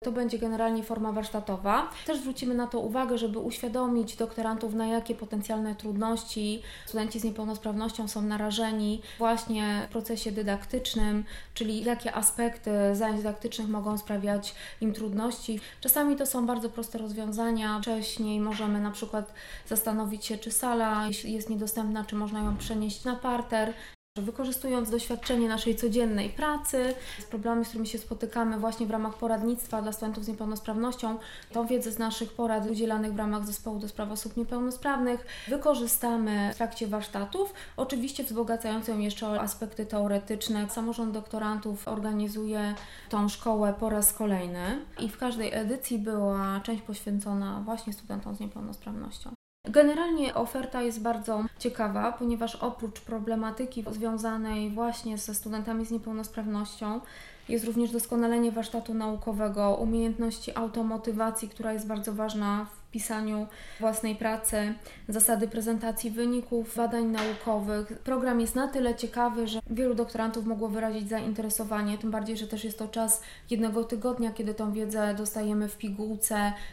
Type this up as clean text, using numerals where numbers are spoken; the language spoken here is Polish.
To będzie generalnie forma warsztatowa. Też zwrócimy na to uwagę, żeby uświadomić doktorantów, na jakie potencjalne trudności studenci z niepełnosprawnością są narażeni właśnie w procesie dydaktycznym, czyli jakie aspekty zajęć dydaktycznych mogą sprawiać im trudności. Czasami to są bardzo proste rozwiązania. Wcześniej możemy na przykład zastanowić się, czy sala jest niedostępna, czy można ją przenieść na parter. Wykorzystując doświadczenie naszej codziennej pracy, z problemami, z którymi się spotykamy właśnie w ramach poradnictwa dla studentów z niepełnosprawnością, tą wiedzę z naszych porad udzielanych w ramach Zespołu do Spraw Osób Niepełnosprawnych wykorzystamy w trakcie warsztatów, oczywiście wzbogacając ją jeszcze o aspekty teoretyczne. Samorząd doktorantów organizuje tą szkołę po raz kolejny i w każdej edycji była część poświęcona właśnie studentom z niepełnosprawnością. Generalnie oferta jest bardzo ciekawa, ponieważ oprócz problematyki związanej właśnie ze studentami z niepełnosprawnością jest również doskonalenie warsztatu naukowego, umiejętności automotywacji, która jest bardzo ważna w pisaniu własnej pracy, zasady prezentacji wyników badań naukowych. Program jest na tyle ciekawy, że wielu doktorantów mogło wyrazić zainteresowanie, tym bardziej, że też jest to czas 1 tygodnia, kiedy tą wiedzę dostajemy w pigułce.